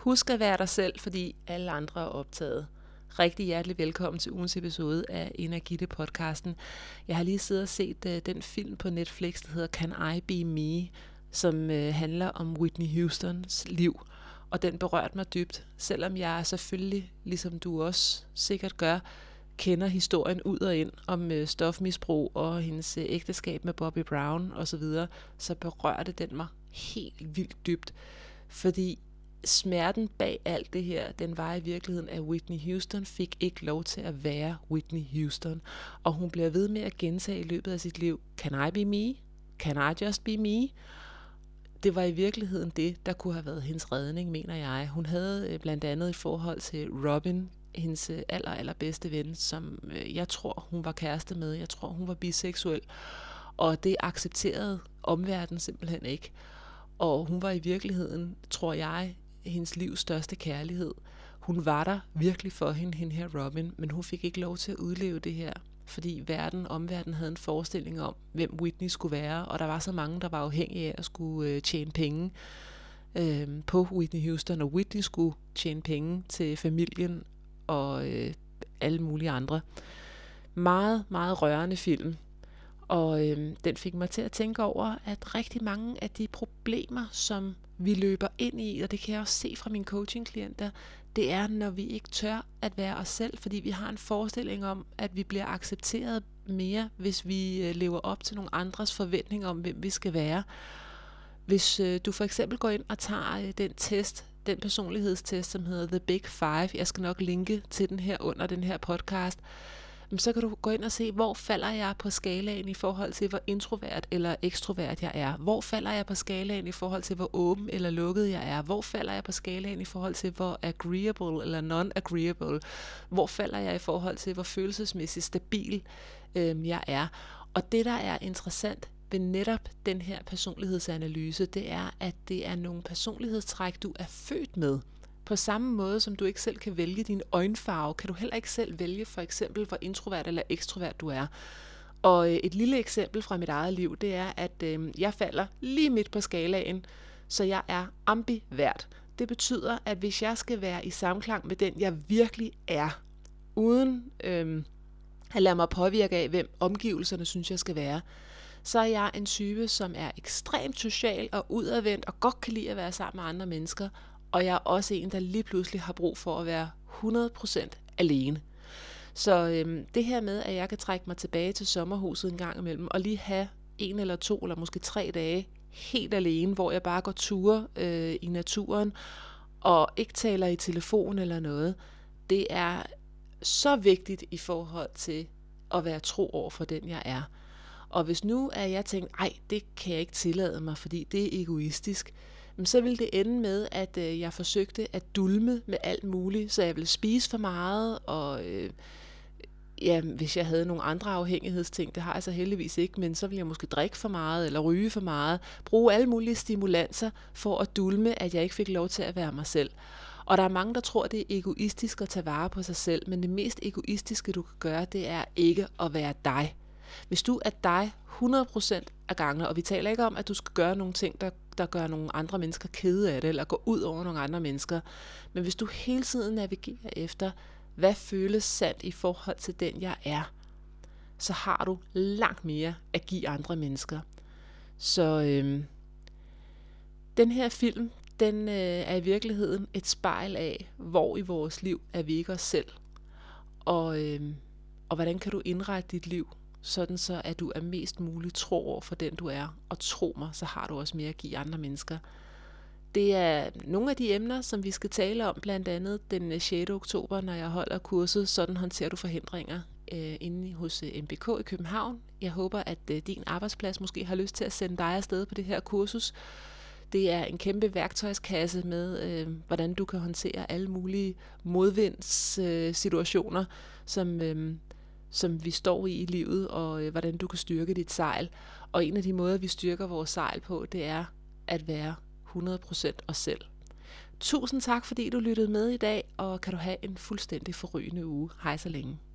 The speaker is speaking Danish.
Husk at være dig selv, fordi alle andre er optaget. Rigtig hjertelig velkommen til ugens episode af Energitte podcasten. Jeg har lige siddet og set den film på Netflix, der hedder Can I Be Me, som handler om Whitney Houstons liv. Og den berørte mig dybt, selvom jeg selvfølgelig, ligesom du også sikkert gør, kender historien ud og ind om stofmisbrug og hendes ægteskab med Bobby Brown osv., så berørte den mig helt vildt dybt. Fordi smerten bag alt det her, den var i virkeligheden, at Whitney Houston fik ikke lov til at være Whitney Houston. Og hun bliver ved med at gentage i løbet af sit liv, Can I be me? Can I just be me? Det var i virkeligheden det, der kunne have været hendes redning, mener jeg. Hun havde blandt andet et forhold til Robin, hendes allerbedste ven, som jeg tror, hun var kæreste med. Jeg tror, hun var biseksuel. Og det accepterede omverdenen simpelthen ikke. Og hun var i virkeligheden, tror jeg, hendes livs største kærlighed. Hun var der virkelig for hende her Robin, men hun fik ikke lov til at udleve det her, fordi omverdenen havde en forestilling om, hvem Whitney skulle være, og der var så mange, der var afhængige af at skulle tjene penge på Whitney Houston, og Whitney skulle tjene penge til familien og alle mulige andre. Meget, meget rørende film. Og den fik mig til at tænke over, at rigtig mange af de problemer, som vi løber ind i, og det kan jeg også se fra mine coaching-klienter, det er, når vi ikke tør at være os selv, fordi vi har en forestilling om, at vi bliver accepteret mere, hvis vi lever op til nogle andres forventninger om, hvem vi skal være. Hvis du for eksempel går ind og tager den personlighedstest, som hedder The Big Five, jeg skal nok linke til den her under den her podcast, så kan du gå ind og se, hvor falder jeg på skalaen i forhold til, hvor introvert eller ekstrovert jeg er. Hvor falder jeg på skalaen i forhold til, hvor åben eller lukket jeg er. Hvor falder jeg på skalaen i forhold til, hvor agreeable eller non-agreeable. Hvor falder jeg i forhold til, hvor følelsesmæssigt stabil jeg er. Og det, der er interessant ved netop den her personlighedsanalyse, det er, at det er nogle personlighedstræk, du er født med. På samme måde, som du ikke selv kan vælge din øjenfarve, kan du heller ikke selv vælge for eksempel, hvor introvert eller ekstrovert du er. Og et lille eksempel fra mit eget liv, det er, at jeg falder lige midt på skalaen, så jeg er ambivert. Det betyder, at hvis jeg skal være i samklang med den, jeg virkelig er, uden at lade mig påvirke af, hvem omgivelserne synes, jeg skal være, så er jeg en type, som er ekstremt social og udadvendt og godt kan lide at være sammen med andre mennesker. Og jeg er også en, der lige pludselig har brug for at være 100% alene. Så det her med, at jeg kan trække mig tilbage til sommerhuset en gang imellem, og lige have 1 eller 2 eller måske 3 dage helt alene, hvor jeg bare går ture i naturen, og ikke taler i telefon eller noget, det er så vigtigt i forhold til at være tro over for den, jeg er. Og hvis nu er jeg tænkt, det kan jeg ikke tillade mig, fordi det er egoistisk, så ville det ende med, at jeg forsøgte at dulme med alt muligt, så jeg ville spise for meget, og hvis jeg havde nogle andre afhængighedsting, det har jeg så heldigvis ikke, men så ville jeg måske drikke for meget, eller ryge for meget, bruge alle mulige stimulanser for at dulme, at jeg ikke fik lov til at være mig selv. Og der er mange, der tror, det er egoistisk at tage vare på sig selv, men det mest egoistiske, du kan gøre, det er ikke at være dig. Hvis du er dig 100% af gangene, og vi taler ikke om, at du skal gøre nogle ting, der gør nogle andre mennesker kede af det, eller gå ud over nogle andre mennesker, men hvis du hele tiden navigerer efter, hvad føles sandt i forhold til den, jeg er, så har du langt mere at give andre mennesker. Så den her film, den er i virkeligheden et spejl af, hvor i vores liv er vi ikke os selv, og hvordan kan du indrette dit liv, sådan så at du er mest muligt tro over for den du er, og tro mig, så har du også mere at give andre mennesker. Det er nogle af de emner, som vi skal tale om, blandt andet den 6. oktober, når jeg holder kurset, sådan håndterer du forhindringer inde hos MBK i København. Jeg håber, at din arbejdsplads måske har lyst til at sende dig afsted på det her kursus. Det er en kæmpe værktøjskasse med, hvordan du kan håndtere alle mulige modvindssituationer, som vi står i livet, og hvordan du kan styrke dit sejl. Og en af de måder, vi styrker vores sejl på, det er at være 100% os selv. Tusind tak, fordi du lyttede med i dag, og kan du have en fuldstændig forrygende uge. Hej så længe.